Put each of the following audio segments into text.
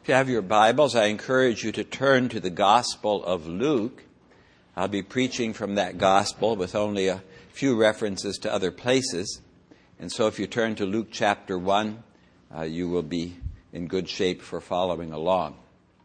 If you have your Bibles, I encourage you to turn to the Gospel of Luke. I'll be preaching from that Gospel with only a few references to other places. And so if you turn to Luke chapter 1, you will be in good shape for following along.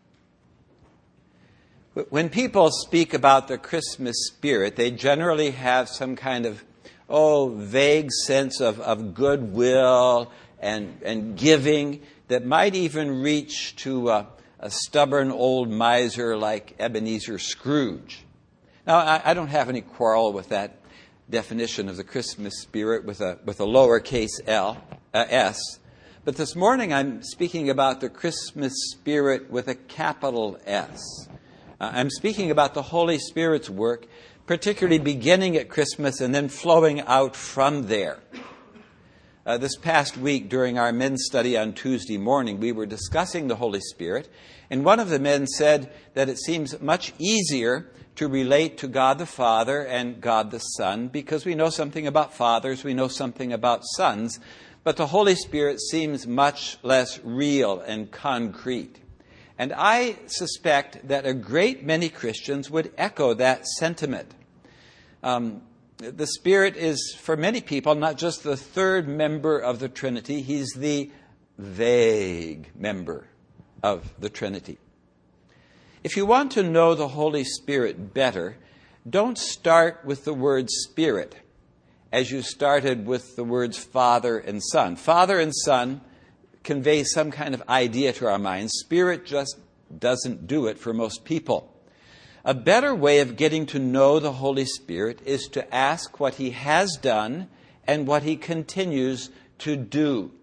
When people speak about the Christmas spirit, they generally have some kind of, vague sense of goodwill and giving that might even reach to a stubborn old miser like Ebenezer Scrooge. Now, I don't have any quarrel with that definition of the Christmas spirit with a lowercase s. But this morning I'm speaking about the Christmas spirit with a capital S. I'm speaking about the Holy Spirit's work, particularly beginning at Christmas and then flowing out from there. This past week, during our men's study on Tuesday morning, we were discussing the Holy Spirit, and one of the men said that it seems much easier to relate to God the Father and God the Son because we know something about fathers, we know something about sons, but the Holy Spirit seems much less real and concrete. And I suspect that a great many Christians would echo that sentiment. The Spirit is, for many people, not just the third member of the Trinity, He's the vague member of the Trinity. If you want to know the Holy Spirit better, don't start with the word Spirit as you started with the words Father and Son. Father and Son convey some kind of idea to our minds. Spirit just doesn't do it for most people. A better way of getting to know the Holy Spirit is to ask what He has done and what He continues to do.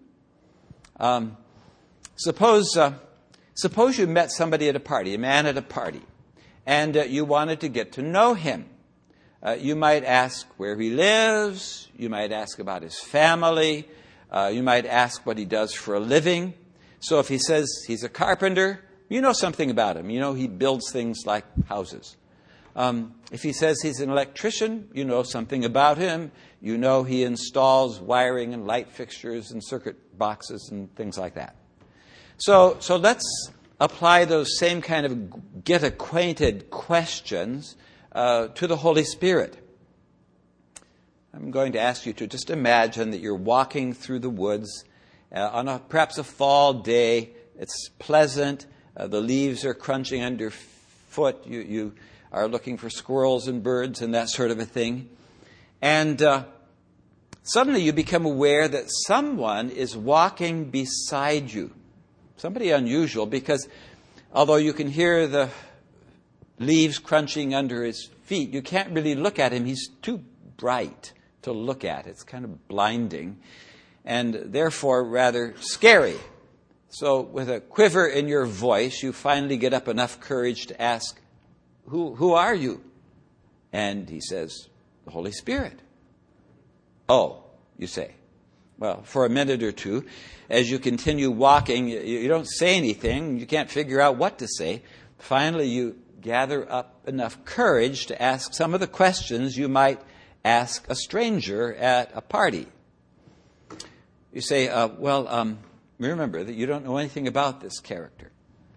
Suppose you met somebody at a party, a man at a party, and you wanted to get to know him. You might ask where he lives. You might ask about his family. You might ask what he does for a living. So if he says he's a carpenter, you know something about him. You know he builds things like houses. If he says he's an electrician, you know something about him. You know he installs wiring and light fixtures and circuit boxes and things like that. So let's apply those same kind of get acquainted questions to the Holy Spirit. I'm going to ask you to just imagine that you're walking through the woods on perhaps a fall day. It's pleasant. The leaves are crunching underfoot. You are looking for squirrels and birds and that sort of a thing. And suddenly you become aware that someone is walking beside you. Somebody unusual, because although you can hear the leaves crunching under his feet, you can't really look at him. He's too bright to look at. It's kind of blinding and therefore rather scary. So with a quiver in your voice, you finally get up enough courage to ask, who are you? And he says, the Holy Spirit. Oh, you say. Well, for a minute or two, as you continue walking, you don't say anything. You can't figure out what to say. Finally, you gather up enough courage to ask some of the questions you might ask a stranger at a party. You say, remember that you don't know anything about this character.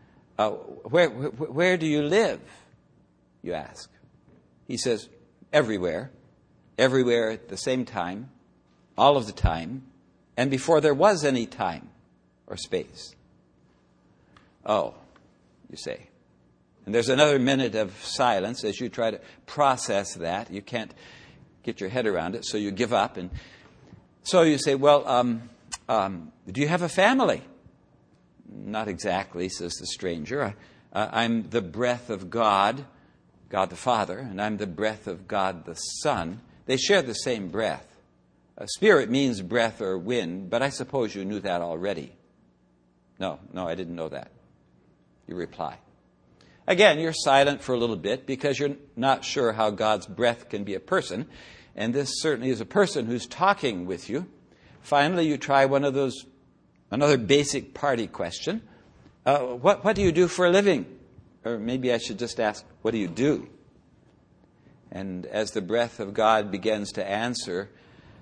Where do you live? You ask. He says, everywhere at the same time, all of the time, and before there was any time or space. Oh, you say. And there's another minute of silence as you try to process that. You can't get your head around it, so you give up. And so you say, do you have a family? Not exactly, says the stranger. I'm the breath of God, God the Father, and I'm the breath of God the Son. They share the same breath. Spirit means breath or wind, but I suppose you knew that already. No, I didn't know that. You reply. Again, you're silent for a little bit because you're not sure how God's breath can be a person, and this certainly is a person who's talking with you. Finally, you try another basic party question. What do you do for a living? Or maybe I should just ask, what do you do? And as the breath of God begins to answer,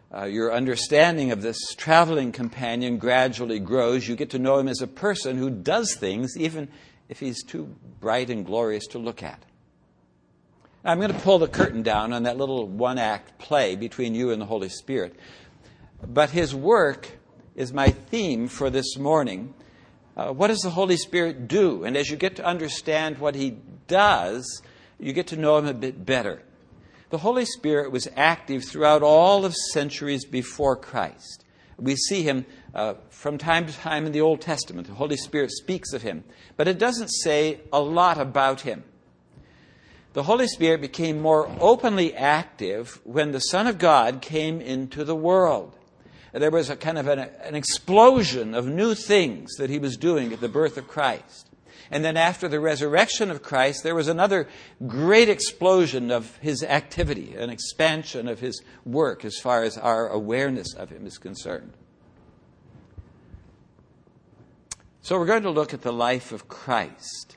Your understanding of this traveling companion gradually grows. You get to know him as a person who does things even if he's too bright and glorious to look at. Now, I'm going to pull the curtain down on that little one-act play between you and the Holy Spirit. But his work is my theme for this morning. What does the Holy Spirit do? And as you get to understand what he does, you get to know him a bit better. The Holy Spirit was active throughout all of centuries before Christ. We see him from time to time in the Old Testament. The Holy Spirit speaks of him, but it doesn't say a lot about him. The Holy Spirit became more openly active when the Son of God came into the world. There was a kind of an explosion of new things that he was doing at the birth of Christ. And then after the resurrection of Christ, there was another great explosion of his activity, an expansion of his work as far as our awareness of him is concerned. So we're going to look at the life of Christ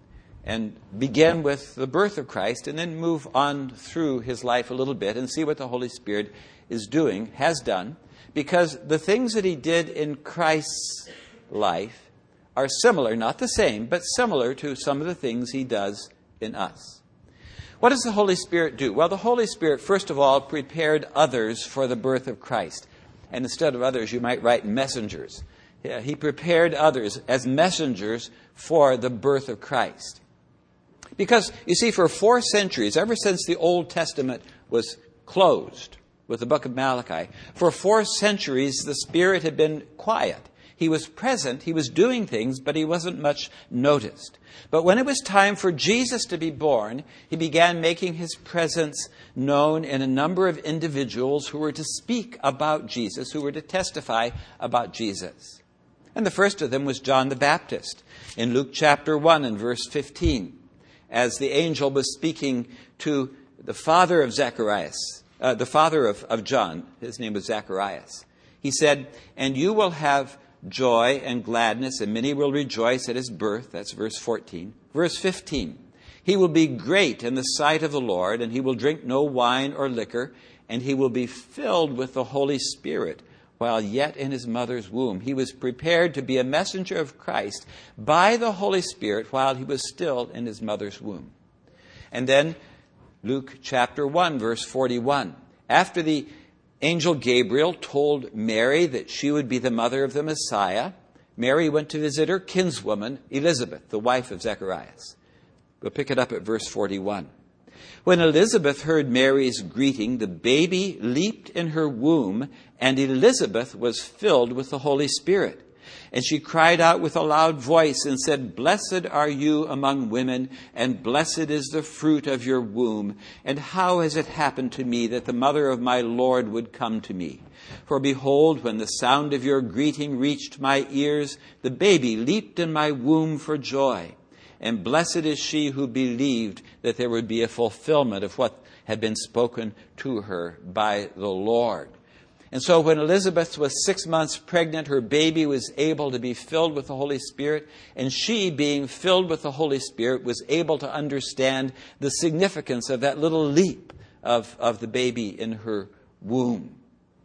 and begin with the birth of Christ and then move on through his life a little bit and see what the Holy Spirit is doing, has done, because the things that he did in Christ's life are similar, not the same, but similar to some of the things he does in us. What does the Holy Spirit do? Well, the Holy Spirit, first of all, prepared others for the birth of Christ. And instead of others, you might write messengers. He prepared others as messengers for the birth of Christ. Because, you see, for 4 centuries, ever since the Old Testament was closed with the book of Malachi, for 4 centuries the Spirit had been quiet. He was present, he was doing things, but he wasn't much noticed. But when it was time for Jesus to be born, he began making his presence known in a number of individuals who were to speak about Jesus, who were to testify about Jesus. And the first of them was John the Baptist in Luke chapter 1 and verse 15. As the angel was speaking to the father of Zacharias, the father of John, his name was Zacharias, he said, "And you will have joy and gladness, and many will rejoice at his birth." That's verse 14. Verse 15, "He will be great in the sight of the Lord, and he will drink no wine or liquor, and he will be filled with the Holy Spirit while yet in his mother's womb." He was prepared to be a messenger of Christ by the Holy Spirit while he was still in his mother's womb. And then Luke chapter 1, verse 41. After the angel Gabriel told Mary that she would be the mother of the Messiah, Mary went to visit her kinswoman, Elizabeth, the wife of Zacharias. We'll pick it up at verse 41. "When Elizabeth heard Mary's greeting, the baby leaped in her womb, and Elizabeth was filled with the Holy Spirit. And she cried out with a loud voice and said, 'Blessed are you among women, and blessed is the fruit of your womb. And how has it happened to me that the mother of my Lord would come to me? For behold, when the sound of your greeting reached my ears, the baby leaped in my womb for joy. And blessed is she who believed that there would be a fulfillment of what had been spoken to her by the Lord.'" And so when Elizabeth was 6 months pregnant, her baby was able to be filled with the Holy Spirit. And she, being filled with the Holy Spirit, was able to understand the significance of that little leap of the baby in her womb.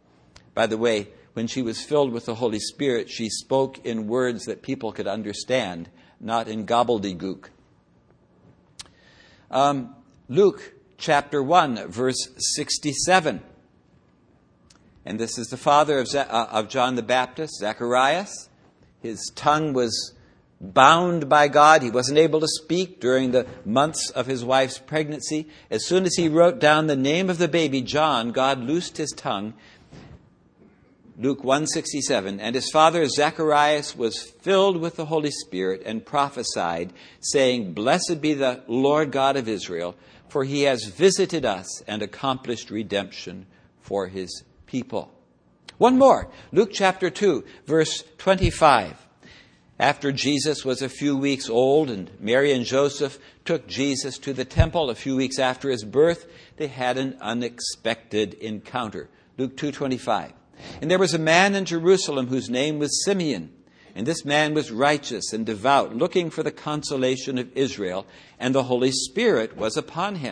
By the way, when she was filled with the Holy Spirit, she spoke in words that people could understand, not in gobbledygook. Luke chapter 1, verse 67. And this is the father of John the Baptist, Zacharias. His tongue was bound by God. He wasn't able to speak during the months of his wife's pregnancy. As soon as he wrote down the name of the baby, John, God loosed his tongue. Luke 1:67, "And his father Zacharias was filled with the Holy Spirit and prophesied, saying, 'Blessed be the Lord God of Israel, for he has visited us and accomplished redemption for his people.'" One more, Luke chapter 2, verse 25. After Jesus was a few weeks old and Mary and Joseph took Jesus to the temple a few weeks after his birth, they had an unexpected encounter. Luke 2:25. "And there was a man in Jerusalem whose name was Simeon. And this man was righteous and devout, looking for the consolation of Israel, and the Holy Spirit was upon him.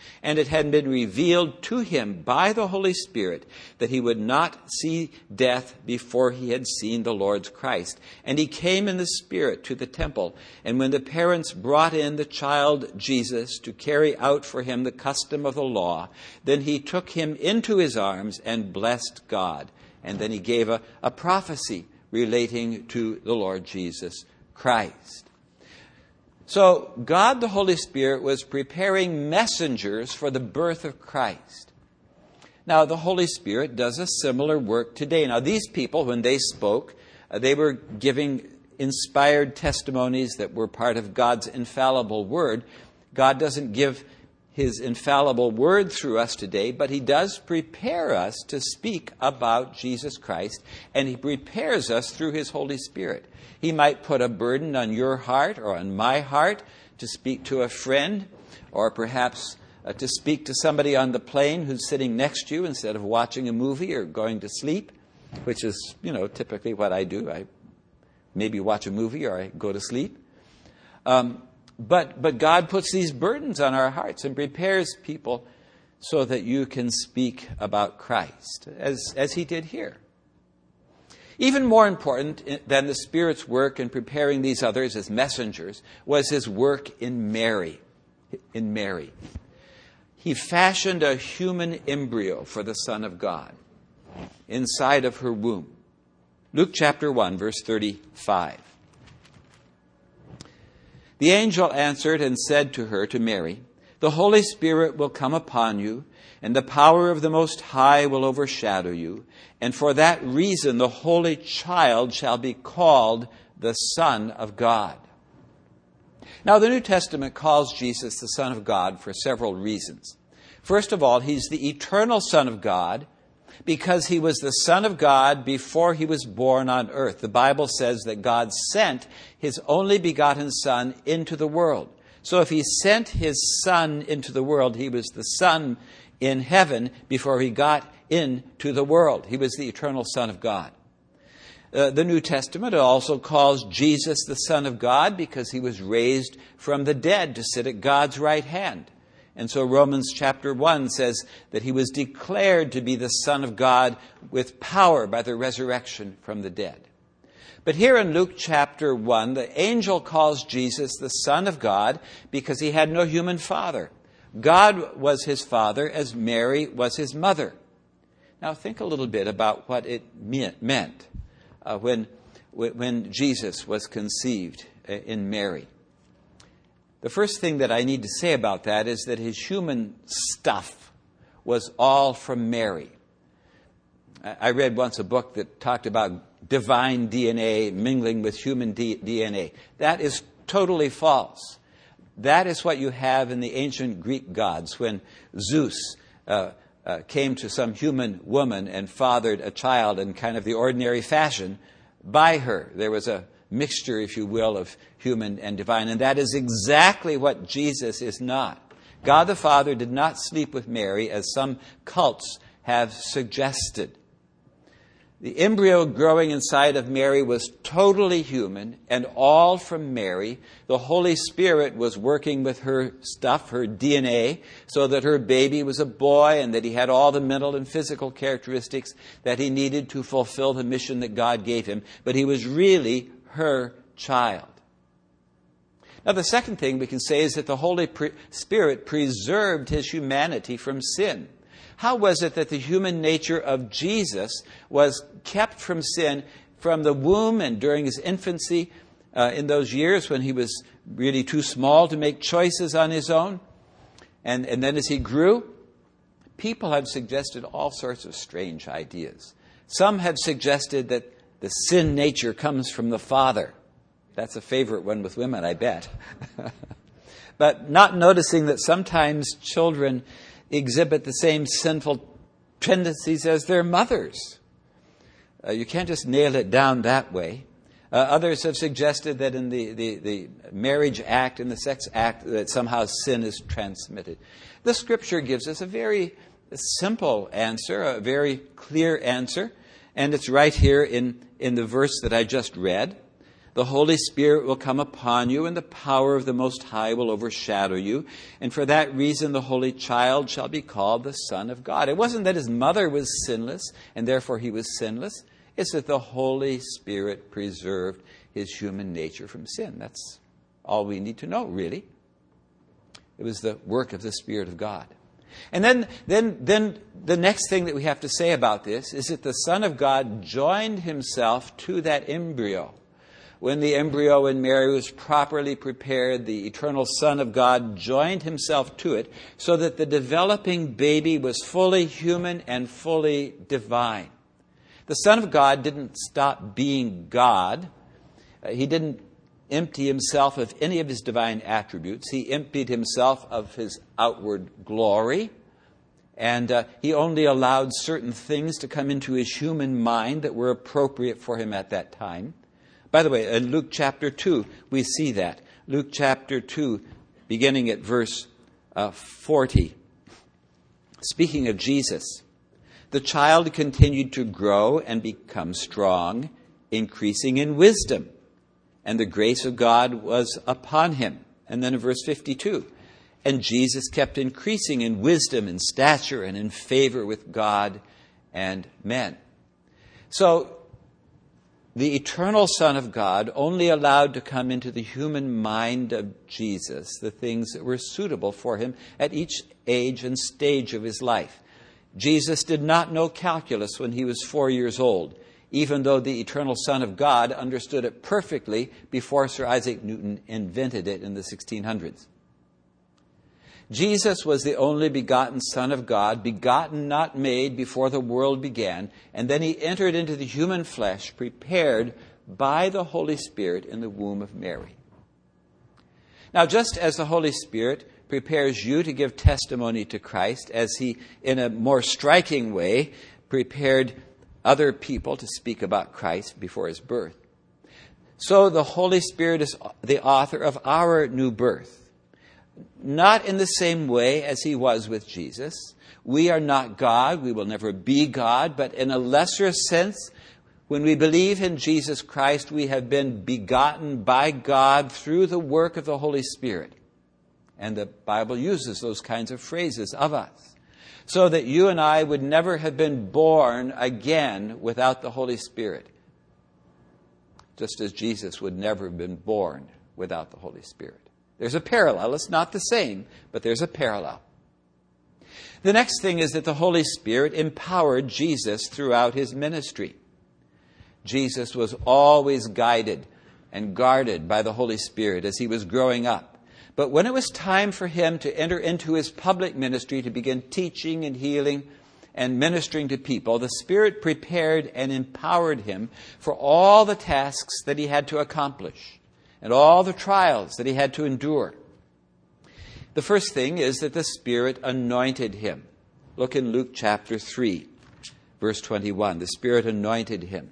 And it had been revealed to him by the Holy Spirit that he would not see death before he had seen the Lord's Christ. And he came in the Spirit to the temple. And when the parents brought in the child Jesus to carry out for him the custom of the law, then he took him into his arms and blessed God. And then he gave a prophecy relating to the Lord Jesus Christ. So God the Holy Spirit was preparing messengers for the birth of Christ. Now the Holy Spirit does a similar work today. Now these people, when they spoke, they were giving inspired testimonies that were part of God's infallible word. God doesn't give his infallible word through us today, but he does prepare us to speak about Jesus Christ, and he prepares us through his Holy Spirit. He might put a burden on your heart or on my heart to speak to a friend, or perhaps to speak to somebody on the plane who's sitting next to you instead of watching a movie or going to sleep, which is, typically what I do. I maybe watch a movie or I go to sleep. But God puts these burdens on our hearts and prepares people so that you can speak about Christ, as he did here. Even more important than the Spirit's work in preparing these others as messengers was his work in Mary. He fashioned a human embryo for the Son of God inside of her womb. Luke chapter 1, verse 35. The angel answered and said to her, to Mary, "The Holy Spirit will come upon you, and the power of the Most High will overshadow you. And for that reason, the Holy Child shall be called the Son of God." Now, the New Testament calls Jesus the Son of God for several reasons. First of all, he's the eternal Son of God because he was the Son of God before he was born on earth. The Bible says that God sent his only begotten Son into the world. So if he sent his Son into the world, he was the Son in heaven before he got into the world. He was the eternal Son of God. The New Testament also calls Jesus the Son of God because he was raised from the dead to sit at God's right hand. And so Romans chapter 1 says that he was declared to be the Son of God with power by the resurrection from the dead. But here in Luke chapter 1, the angel calls Jesus the Son of God because he had no human father. God was his father as Mary was his mother. Now think a little bit about what it meant when Jesus was conceived in Mary. The first thing that I need to say about that is that his human stuff was all from Mary. I read once a book that talked about divine DNA mingling with human DNA. That is totally false. That is what you have in the ancient Greek gods when Zeus came to some human woman and fathered a child in kind of the ordinary fashion by her. There was a mixture, if you will, of human and divine. And that is exactly what Jesus is not. God the Father did not sleep with Mary, as some cults have suggested. The embryo growing inside of Mary was totally human and all from Mary. The Holy Spirit was working with her stuff, her DNA, so that her baby was a boy and that he had all the mental and physical characteristics that he needed to fulfill the mission that God gave him. But he was really her child. Now, the second thing we can say is that the Holy Spirit preserved his humanity from sin. How was it that the human nature of Jesus was kept from sin from the womb and during his infancy, in those years when he was really too small to make choices on his own? And then as he grew, people have suggested all sorts of strange ideas. Some have suggested that the sin nature comes from the father. That's a favorite one with women, I bet. But not noticing that sometimes children exhibit the same sinful tendencies as their mothers. You can't just nail it down that way. Others have suggested that in the marriage act and the sex act that somehow sin is transmitted. The Scripture gives us a very simple answer, a very clear answer, and it's right here in the verse that I just read. The Holy Spirit will come upon you, and the power of the Most High will overshadow you. And for that reason, the Holy Child shall be called the Son of God. It wasn't that his mother was sinless, and therefore he was sinless. It's that the Holy Spirit preserved his human nature from sin. That's all we need to know, really. It was the work of the Spirit of God. And then the next thing that we have to say about this is that the Son of God joined himself to that embryo. When the embryo in Mary was properly prepared, the eternal Son of God joined himself to it so that the developing baby was fully human and fully divine. The Son of God didn't stop being God. He didn't empty himself of any of his divine attributes. He emptied himself of his outward glory. And he only allowed certain things to come into his human mind that were appropriate for him at that time. By the way, in Luke chapter 2, we see that. Luke chapter 2, beginning at verse 40. Speaking of Jesus, the child continued to grow and become strong, increasing in wisdom, and the grace of God was upon him. And then in verse 52, and Jesus kept increasing in wisdom and stature and in favor with God and men. So, the eternal Son of God only allowed to come into the human mind of Jesus the things that were suitable for him at each age and stage of his life. Jesus did not know calculus when he was 4 years old, even though the eternal Son of God understood it perfectly before Sir Isaac Newton invented it in the 1600s. Jesus was the only begotten Son of God, begotten, not made, before the world began, and then he entered into the human flesh, prepared by the Holy Spirit in the womb of Mary. Now, just as the Holy Spirit prepares you to give testimony to Christ, as he, in a more striking way, prepared other people to speak about Christ before his birth, so the Holy Spirit is the author of our new birth. Not in the same way as he was with Jesus. We are not God. We will never be God. But in a lesser sense, when we believe in Jesus Christ, we have been begotten by God through the work of the Holy Spirit. And the Bible uses those kinds of phrases of us. So that you and I would never have been born again without the Holy Spirit. Just as Jesus would never have been born without the Holy Spirit. There's a parallel. It's not the same, but there's a parallel. The next thing is that the Holy Spirit empowered Jesus throughout his ministry. Jesus was always guided and guarded by the Holy Spirit as he was growing up. But when it was time for him to enter into his public ministry, to begin teaching and healing and ministering to people, the Spirit prepared and empowered him for all the tasks that he had to accomplish and all the trials that he had to endure. The first thing is that the Spirit anointed him. Look in Luke chapter 3, verse 21. The Spirit anointed him.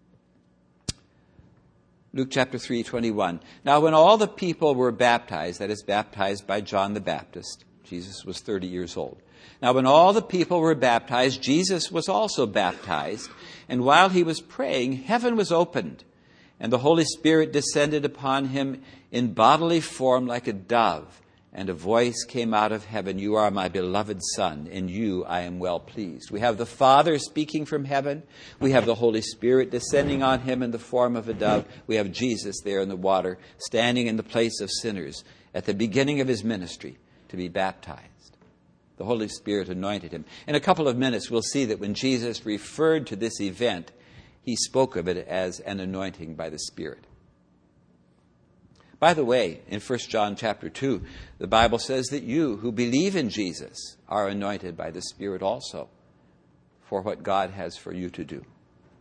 Luke chapter 3, 21. Now when all the people were baptized, that is, baptized by John the Baptist, Jesus was 30 years old. Now when all the people were baptized, Jesus was also baptized. And while he was praying, heaven was opened. And the Holy Spirit descended upon him in bodily form like a dove. And a voice came out of heaven, "You are my beloved Son, in you I am well pleased." We have the Father speaking from heaven. We have the Holy Spirit descending on him in the form of a dove. We have Jesus there in the water, standing in the place of sinners at the beginning of his ministry to be baptized. The Holy Spirit anointed him. In a couple of minutes, we'll see that when Jesus referred to this event, he spoke of it as an anointing by the Spirit. By the way, in 1 John chapter 2, the Bible says that you who believe in Jesus are anointed by the Spirit also for what God has for you to do.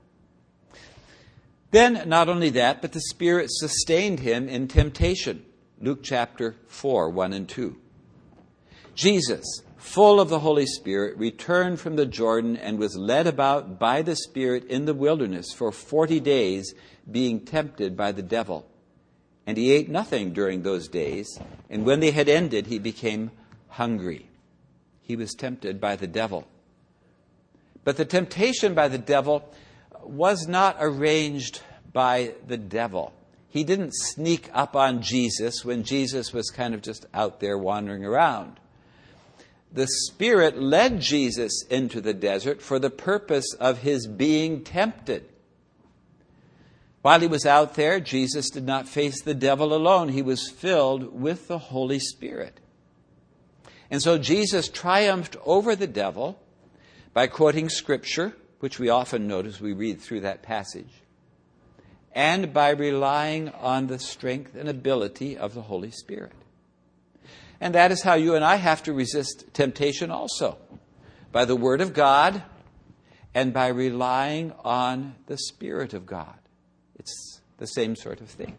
Then, not only that, but the Spirit sustained him in temptation. Luke chapter 4, 1 and 2. Jesus, full of the Holy Spirit, returned from the Jordan and was led about by the Spirit in the wilderness for 40 days, being tempted by the devil. And he ate nothing during those days, and when they had ended, he became hungry. He was tempted by the devil. But the temptation by the devil was not arranged by the devil. He didn't sneak up on Jesus when Jesus was kind of just out there wandering around. The Spirit led Jesus into the desert for the purpose of his being tempted. While he was out there, Jesus did not face the devil alone. He was filled with the Holy Spirit. And so Jesus triumphed over the devil by quoting Scripture, which we often notice we read through that passage, and by relying on the strength and ability of the Holy Spirit. And that is how you and I have to resist temptation also, by the Word of God and by relying on the Spirit of God. It's the same sort of thing.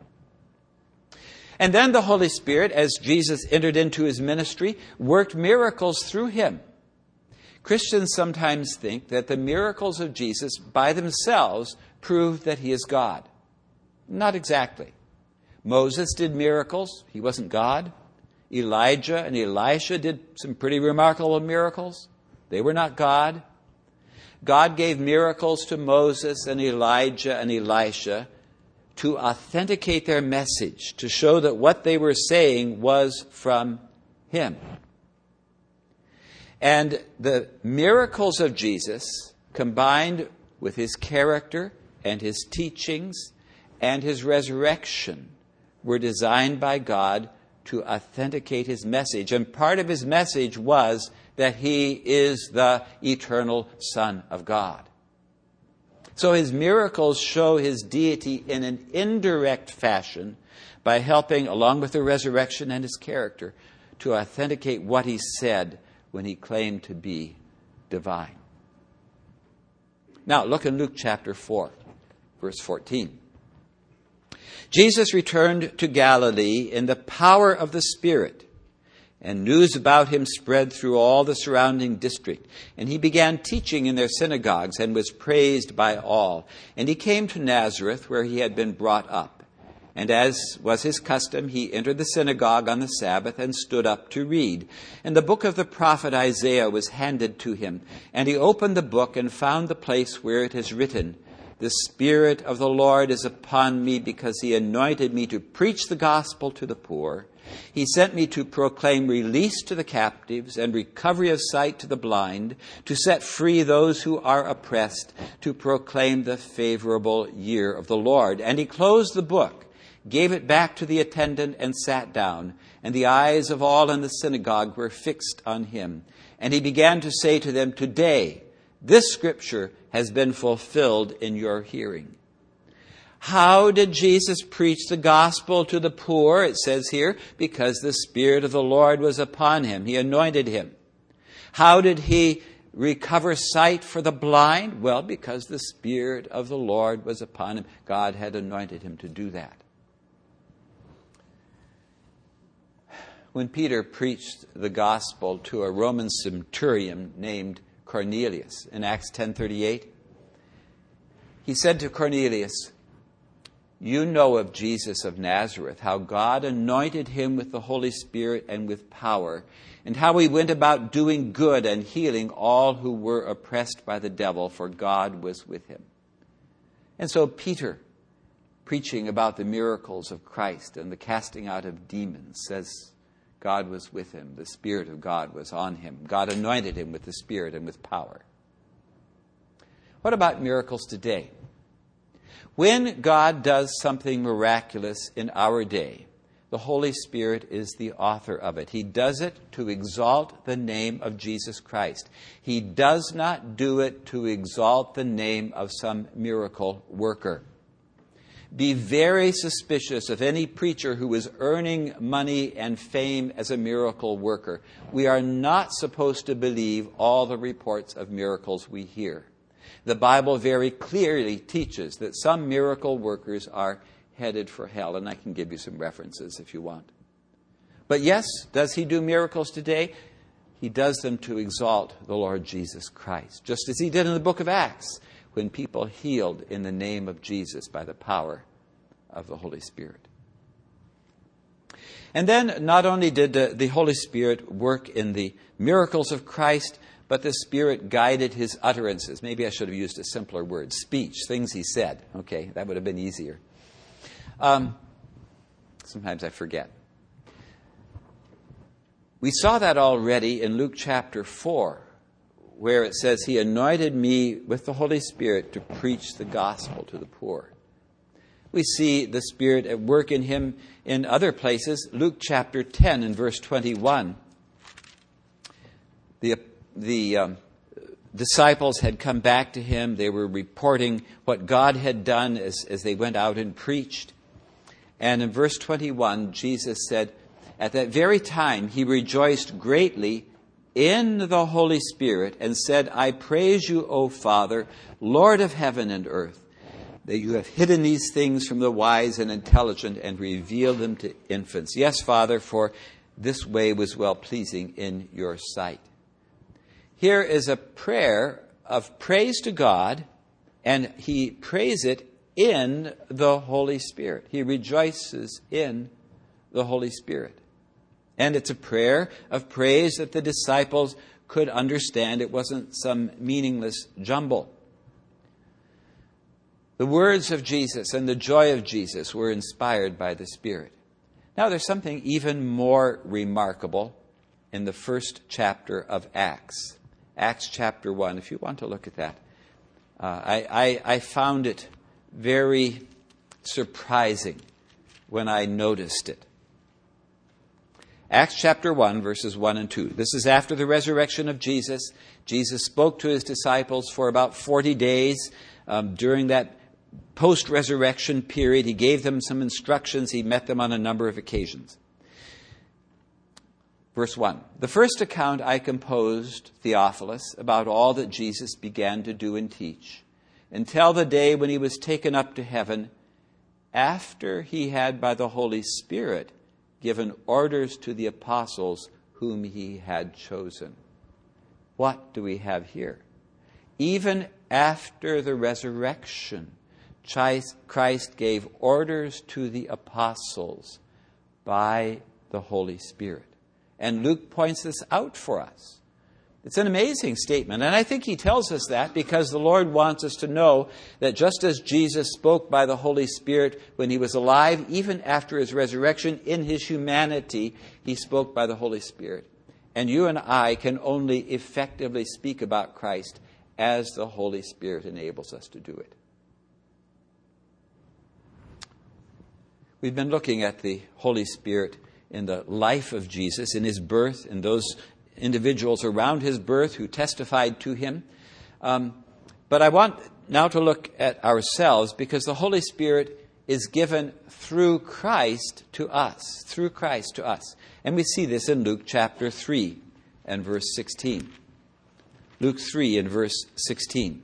And then the Holy Spirit, as Jesus entered into his ministry, worked miracles through him. Christians sometimes think that the miracles of Jesus by themselves prove that he is God. Not exactly. Moses did miracles. He wasn't God. Elijah and Elisha did some pretty remarkable miracles. They were not God. God gave miracles to Moses and Elijah and Elisha to authenticate their message, to show that what they were saying was from him. And the miracles of Jesus, combined with his character and his teachings and his resurrection, were designed by God to authenticate his message. And part of his message was that he is the eternal Son of God. So his miracles show his deity in an indirect fashion by helping, along with the resurrection and his character, to authenticate what he said when he claimed to be divine. Now, look in Luke chapter 4, verse 14. Jesus returned to Galilee in the power of the Spirit, and news about him spread through all the surrounding district. And he began teaching in their synagogues and was praised by all. And he came to Nazareth, where he had been brought up. And as was his custom, he entered the synagogue on the Sabbath and stood up to read. And the book of the prophet Isaiah was handed to him. And he opened the book and found the place where it is written, "The Spirit of the Lord is upon me, because he anointed me to preach the gospel to the poor. He sent me to proclaim release to the captives and recovery of sight to the blind, to set free those who are oppressed, to proclaim the favorable year of the Lord." And he closed the book, gave it back to the attendant, and sat down. And the eyes of all in the synagogue were fixed on him. And he began to say to them, "Today, this scripture has been fulfilled in your hearing." How did Jesus preach the gospel to the poor? It says here, because the Spirit of the Lord was upon him. He anointed him. How did he recover sight for the blind? Well, because the Spirit of the Lord was upon him. God had anointed him to do that. When Peter preached the gospel to a Roman centurion named Cornelius in Acts 10:38, he said to Cornelius, "You know of Jesus of Nazareth, how God anointed him with the Holy Spirit and with power, and how he went about doing good and healing all who were oppressed by the devil, for God was with him." And so Peter, preaching about the miracles of Christ and the casting out of demons, says God was with him. The Spirit of God was on him. God anointed him with the Spirit and with power. What about miracles today? When God does something miraculous in our day, the Holy Spirit is the author of it. He does it to exalt the name of Jesus Christ. He does not do it to exalt the name of some miracle worker. Be very suspicious of any preacher who is earning money and fame as a miracle worker. We are not supposed to believe all the reports of miracles we hear. The Bible very clearly teaches that some miracle workers are headed for hell, and I can give you some references if you want. But yes, does he do miracles today? He does them to exalt the Lord Jesus Christ, just as he did in the book of Acts, when people healed in the name of Jesus by the power of the Holy Spirit. And then not only did the Holy Spirit work in the miracles of Christ, but the Spirit guided his utterances. Maybe I should have used a simpler word, speech, things he said. Okay, that would have been easier. Sometimes I forget. We saw that already in Luke chapter 4, where it says, He anointed me with the Holy Spirit to preach the gospel to the poor. We see the Spirit at work in him in other places. Luke chapter 10 and verse 21. The disciples had come back to him. They were reporting what God had done as they went out and preached. And in verse 21, Jesus said, at that very time he rejoiced greatly in the Holy Spirit and said, I praise you, O Father, Lord of heaven and earth, that you have hidden these things from the wise and intelligent and revealed them to infants. Yes, Father, for this way was well-pleasing in your sight. Here is a prayer of praise to God, and he prays it in the Holy Spirit. He rejoices in the Holy Spirit. And it's a prayer of praise that the disciples could understand. It wasn't some meaningless jumble. The words of Jesus and the joy of Jesus were inspired by the Spirit. Now, there's something even more remarkable in the first chapter of Acts. Acts chapter 1, if you want to look at that. I found it very surprising when I noticed it. Acts chapter 1, verses 1 and 2. This is after the resurrection of Jesus. Jesus spoke to his disciples for about 40 days. During that post-resurrection period, he gave them some instructions. He met them on a number of occasions. Verse 1. The first account I composed, Theophilus, about all that Jesus began to do and teach, until the day when he was taken up to heaven, after he had by the Holy Spirit given orders to the apostles whom he had chosen. What do we have here? Even after the resurrection, Christ gave orders to the apostles by the Holy Spirit. And Luke points this out for us. It's an amazing statement, and I think he tells us that because the Lord wants us to know that just as Jesus spoke by the Holy Spirit when he was alive, even after his resurrection, in his humanity, he spoke by the Holy Spirit. And you and I can only effectively speak about Christ as the Holy Spirit enables us to do it. We've been looking at the Holy Spirit in the life of Jesus, in his birth, in those individuals around his birth who testified to him. But I want now to look at ourselves because the Holy Spirit is given through Christ to us. Through Christ to us. And we see this in Luke chapter 3 and verse 16. Luke 3 and verse 16.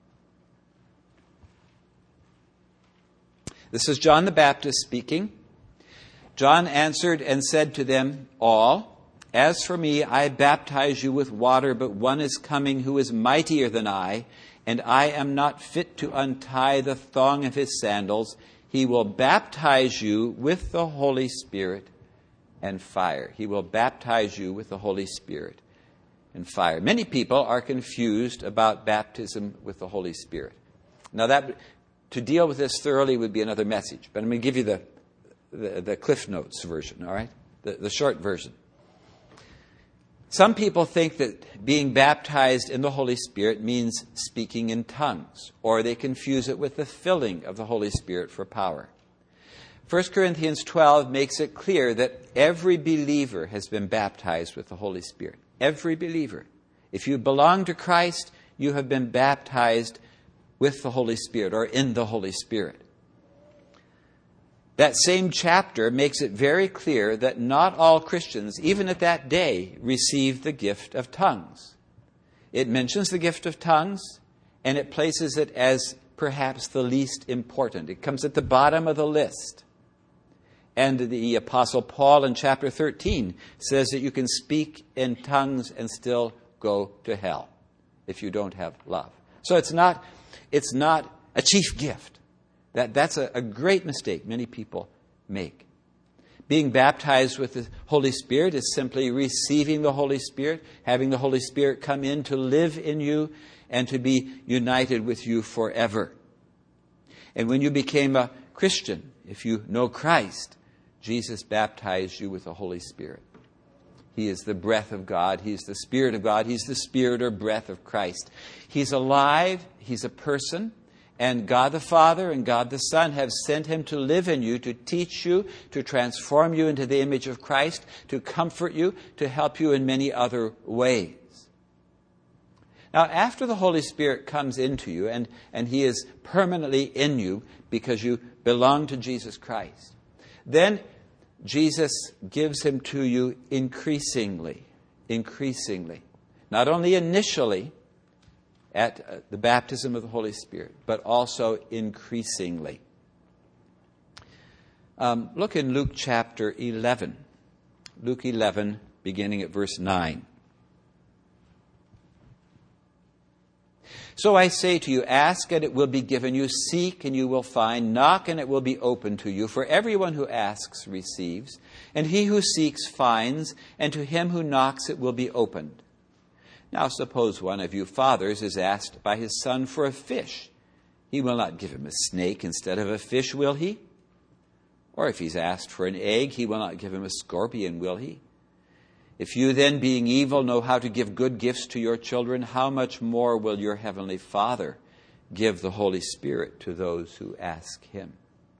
This is John the Baptist speaking. John answered and said to them all, as for me, I baptize you with water, but one is coming who is mightier than I, and I am not fit to untie the thong of his sandals. He will baptize you with the Holy Spirit and fire. He will baptize you with the Holy Spirit and fire. Many people are confused about baptism with the Holy Spirit. Now, that to deal with this thoroughly would be another message, but I'm going to give you the Cliff Notes version, all right? The short version. Some people think that being baptized in the Holy Spirit means speaking in tongues, or they confuse it with the filling of the Holy Spirit for power. 1 Corinthians 12 makes it clear that every believer has been baptized with the Holy Spirit. Every believer. If you belong to Christ, you have been baptized with the Holy Spirit or in the Holy Spirit. That same chapter makes it very clear that not all Christians, even at that day, received the gift of tongues. It mentions the gift of tongues, and it places it as perhaps the least important. It comes at the bottom of the list. And the Apostle Paul in chapter 13 says that you can speak in tongues and still go to hell if you don't have love. So it's not a chief gift. That's a great mistake many people make. Being baptized with the Holy Spirit is simply receiving the Holy Spirit, having the Holy Spirit come in to live in you and to be united with you forever. And when you became a Christian, if you know Christ, Jesus baptized you with the Holy Spirit. He is the breath of God. He's the Spirit of God. He's the Spirit or breath of Christ. He's alive. He's a person. And God the Father and God the Son have sent him to live in you, to teach you, to transform you into the image of Christ, to comfort you, to help you in many other ways. Now, after the Holy Spirit comes into you, and he is permanently in you because you belong to Jesus Christ, then Jesus gives him to you increasingly. Not only initially at the baptism of the Holy Spirit, but also increasingly. Look in Luke chapter 11. Luke 11, beginning at verse 9. So I say to you, ask and it will be given you, seek and you will find, knock and it will be opened to you. For everyone who asks receives, and he who seeks finds, and to him who knocks it will be opened. Now suppose one of you fathers is asked by his son for a fish. He will not give him a snake instead of a fish, will he? Or if he's asked for an egg, he will not give him a scorpion, will he? If you then, being evil, know how to give good gifts to your children, how much more will your heavenly Father give the Holy Spirit to those who ask him?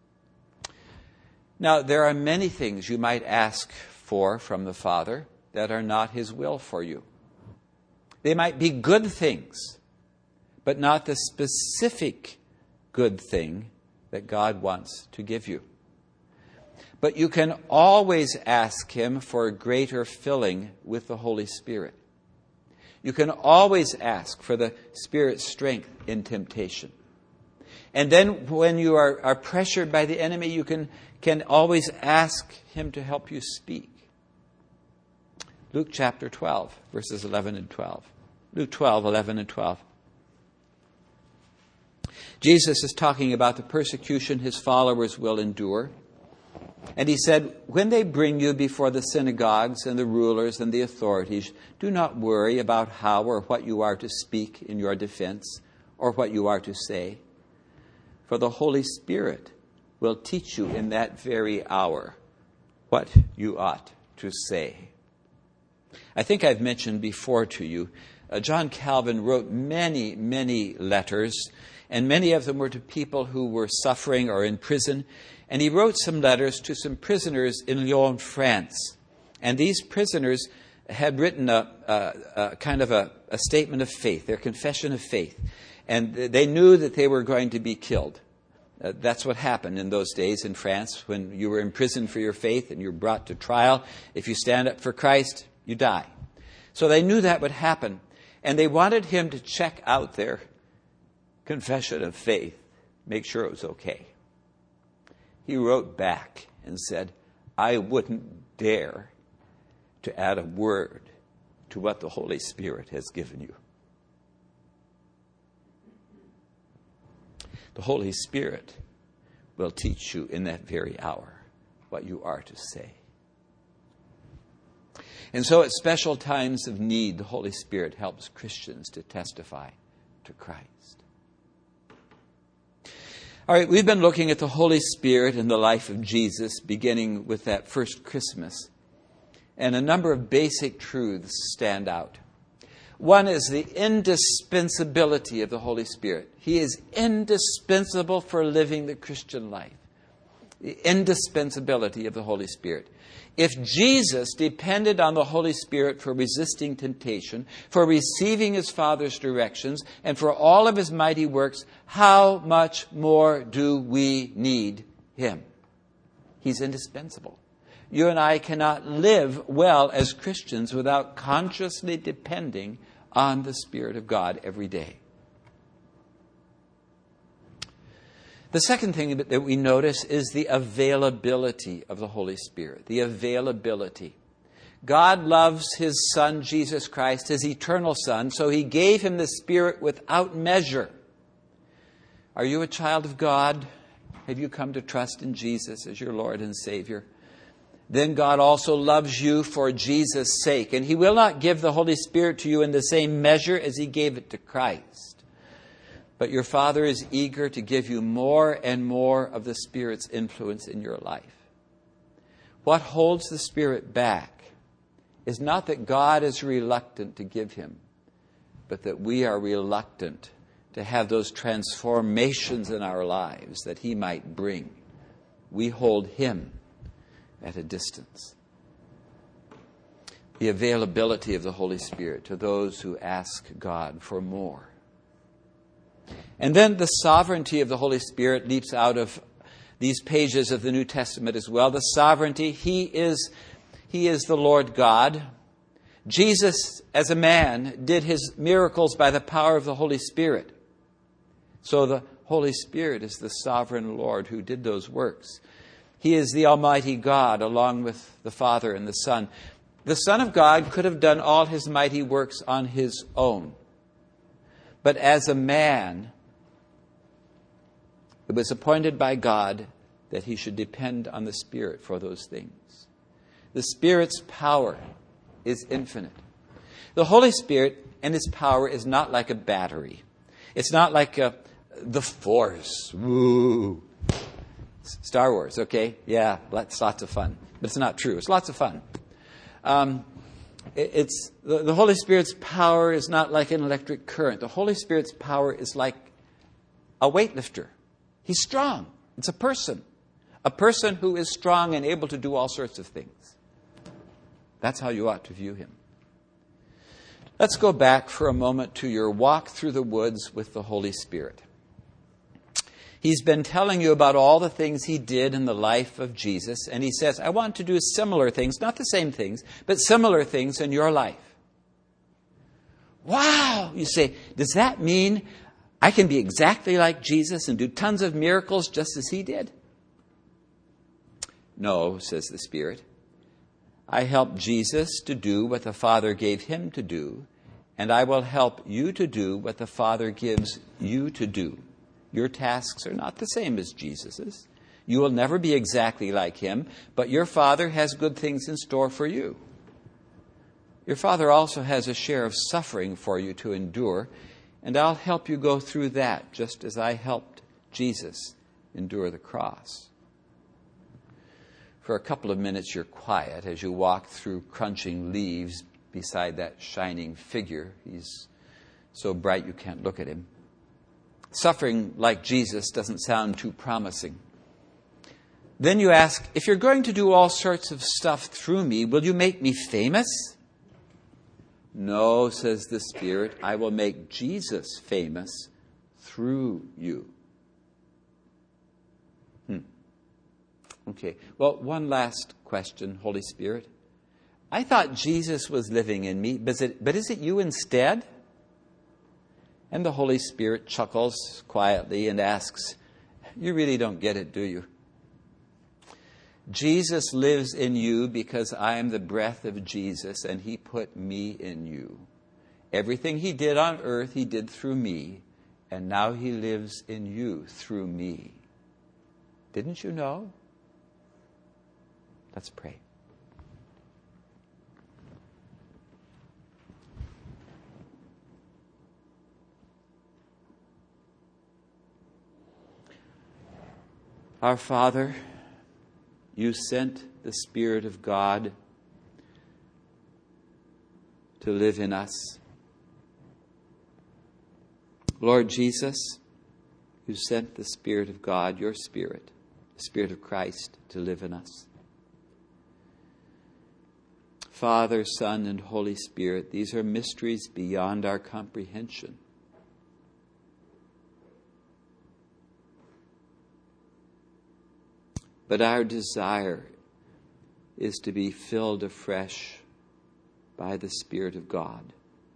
Now, there are many things you might ask for from the Father that are not his will for you. They might be good things, but not the specific good thing that God wants to give you. But you can always ask him for a greater filling with the Holy Spirit. You can always ask for the Spirit's strength in temptation. And then when you are pressured by the enemy, you can always ask him to help you speak. Luke chapter 12, verses 11 and 12. Luke 12, 11 and 12. Jesus is talking about the persecution his followers will endure. And he said, when they bring you before the synagogues and the rulers and the authorities, do not worry about how or what you are to speak in your defense or what you are to say. For the Holy Spirit will teach you in that very hour what you ought to say. I think I've mentioned before to you, John Calvin wrote many, many letters, and many of them were to people who were suffering or in prison. And he wrote some letters to some prisoners in Lyon, France. And these prisoners had written a kind of a statement of faith, their confession of faith. And they knew that they were going to be killed. That's what happened in those days in France when you were imprisoned for your faith and you're brought to trial. If you stand up for Christ, you die. So they knew that would happen. And they wanted him to check out their confession of faith, make sure it was okay. He wrote back and said, I wouldn't dare to add a word to what the Holy Spirit has given you. The Holy Spirit will teach you in that very hour what you are to say. And so at special times of need, the Holy Spirit helps Christians to testify to Christ. All right, we've been looking at the Holy Spirit in the life of Jesus, beginning with that first Christmas. And a number of basic truths stand out. One is the indispensability of the Holy Spirit. He is indispensable for living the Christian life. The indispensability of the Holy Spirit. If Jesus depended on the Holy Spirit for resisting temptation, for receiving his Father's directions, and for all of his mighty works, how much more do we need him? He's indispensable. You and I cannot live well as Christians without consciously depending on the Spirit of God every day. The second thing that we notice is the availability of the Holy Spirit. The availability. God loves his Son, Jesus Christ, his eternal Son, so he gave him the Spirit without measure. Are you a child of God? Have you come to trust in Jesus as your Lord and Savior? Then God also loves you for Jesus' sake, and he will not give the Holy Spirit to you in the same measure as he gave it to Christ. But your Father is eager to give you more and more of the Spirit's influence in your life. What holds the Spirit back is not that God is reluctant to give him, but that we are reluctant to have those transformations in our lives that he might bring. We hold him at a distance. The availability of the Holy Spirit to those who ask God for more. And then the sovereignty of the Holy Spirit leaps out of these pages of the New Testament as well. The sovereignty, He is the Lord God. Jesus, as a man, did his miracles by the power of the Holy Spirit. So the Holy Spirit is the sovereign Lord who did those works. He is the Almighty God along with the Father and the Son. The Son of God could have done all his mighty works on his own. But as a man, it was appointed by God that he should depend on the Spirit for those things. The Spirit's power is infinite. The Holy Spirit and His power is not like a battery. It's not like the Force. Woo! Star Wars, okay? Yeah, that's lots of fun. But it's not true. It's lots of fun. The Holy Spirit's power is not like an electric current. The Holy Spirit's power is like a weightlifter. He's strong. It's a person who is strong and able to do all sorts of things. That's how you ought to view him. Let's go back for a moment to your walk through the woods with the Holy Spirit. He's been telling you about all the things he did in the life of Jesus, and he says, I want to do similar things, not the same things, but similar things in your life. Wow! You say, does that mean I can be exactly like Jesus and do tons of miracles just as he did? No, says the Spirit. I helped Jesus to do what the Father gave him to do, and I will help you to do what the Father gives you to do. Your tasks are not the same as Jesus's. You will never be exactly like him, but your Father has good things in store for you. Your Father also has a share of suffering for you to endure, and I'll help you go through that just as I helped Jesus endure the cross. For a couple of minutes you're quiet as you walk through crunching leaves beside that shining figure. He's so bright you can't look at him. Suffering like Jesus doesn't sound too promising. Then you ask, if you're going to do all sorts of stuff through me, will you make me famous? No, says the Spirit, I will make Jesus famous through you. Okay, well, one last question, Holy Spirit. I thought Jesus was living in me, but is it you instead? And the Holy Spirit chuckles quietly and asks, you really don't get it, do you? Jesus lives in you because I am the breath of Jesus and he put me in you. Everything he did on earth, he did through me, and now he lives in you through me. Didn't you know? Let's pray. Our Father, you sent the Spirit of God to live in us. Lord Jesus, you sent the Spirit of God, your Spirit, the Spirit of Christ, to live in us. Father, Son, and Holy Spirit, these are mysteries beyond our comprehension. But our desire is to be filled afresh by the Spirit of God,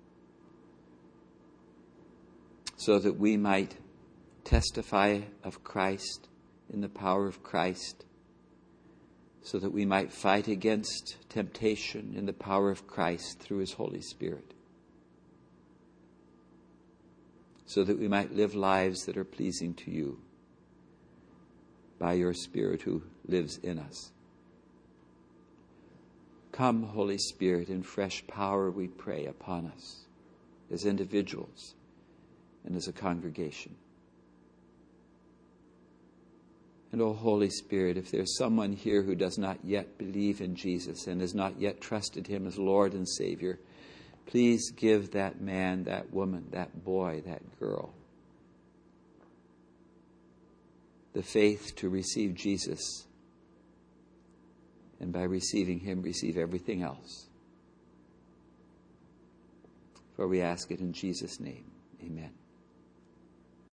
so that we might testify of Christ in the power of Christ, so that we might fight against temptation in the power of Christ through his Holy Spirit, so that we might live lives that are pleasing to you by your Spirit who lives in us. Come, Holy Spirit, in fresh power, we pray, upon us as individuals and as a congregation. And, oh, Holy Spirit, if there's someone here who does not yet believe in Jesus and has not yet trusted him as Lord and Savior, please give that man, that woman, that boy, that girl the faith to receive Jesus, and by receiving him, receive everything else. For we ask it in Jesus' name. Amen.